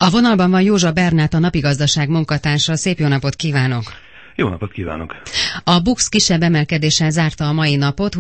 A vonalban van Józsa Bernát, a Napigazdaság munkatársa. Szép jó napot kívánok! Jó napot kívánok! A BUX kisebb emelkedéssel zárta a mai napot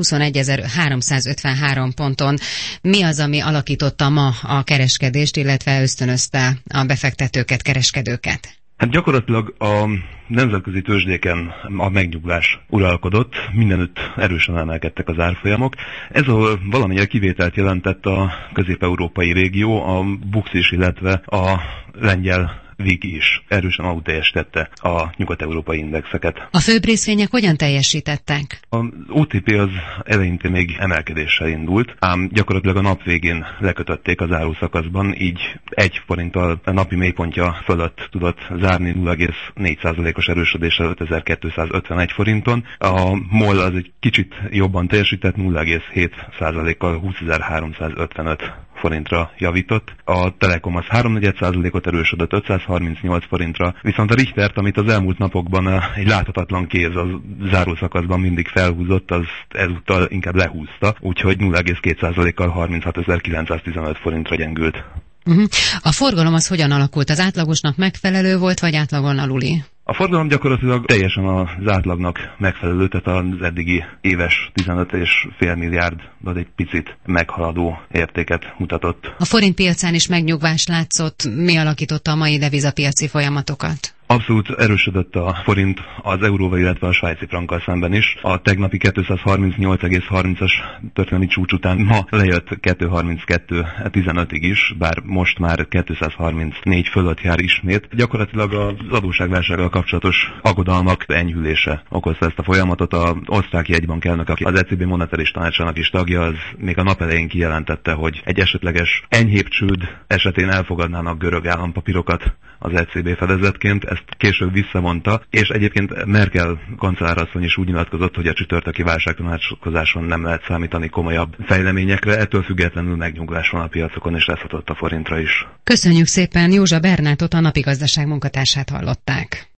21.353 ponton. Mi az, ami alakította ma a kereskedést, illetve ösztönözte a befektetőket, kereskedőket? Hát gyakorlatilag a nemzetközi tőzsdéken a megnyugvás uralkodott, mindenütt erősen emelkedtek az árfolyamok. Ez valamennyire kivételt jelentett a közép-európai régió, a BUX is, illetve a lengyel VIG is erősen alulteljesítette a nyugat-európai indexeket. A főbb részvények hogyan teljesítettek? Az OTP az eleinte még emelkedéssel indult, ám gyakorlatilag a nap végén lekötötték az áruszakaszban, így 1 forinttal a napi mélypontja fölött tudott zárni 0,4%-os erősödéssel 5251 forinton. A MOL az egy kicsit jobban teljesített, 0,7%-kal 20.355 forintra javított. A Telekom az 3,4%-ot erősödött 538 forintra, viszont a Richtert, amit az elmúlt napokban egy láthatatlan kéz a zárószakaszban mindig felhúzott, az ezúttal inkább lehúzta, úgyhogy 0,2%-kal 36.915 forintra gyengült. A forgalom az hogyan alakult? Az átlagosnak megfelelő volt, vagy átlagon aluli? A forgalom gyakorlatilag teljesen az átlagnak megfelelő, tehát az eddigi éves 15,5 milliárd, vagy egy picit meghaladó értéket mutatott. A forint piacán is megnyugvás látszott. Mi alakította a mai devizapiaci folyamatokat? Abszolút erősödött a forint az euróval, illetve a svájci frankkal szemben is. A tegnapi 238,30-as történelmi csúcs után ma lejött 232,15-ig is, bár most már 234 fölött jár ismét. Gyakorlatilag az adósságválsággal kapcsolatos aggodalmak enyhülése okozta ezt a folyamatot. Az osztrák jegybank elnök, aki az ECB monetáris tanácsának is tagja, az még a nap elején kijelentette, hogy egy esetleges enyhébb csőd esetén elfogadnának görög állampapírokat az ECB fedezetként. Ezt később visszavonta, és egyébként Merkel kancellárasszony is úgy nyilatkozott, hogy a csütörtöki válságtanácskozáson nem lehet számítani komolyabb fejleményekre, ettől függetlenül megnyugvás van a piacokon, és leszhatott a forintra is. Köszönjük szépen, Józsa Bernátot, a Napigazdaság munkatársát hallották.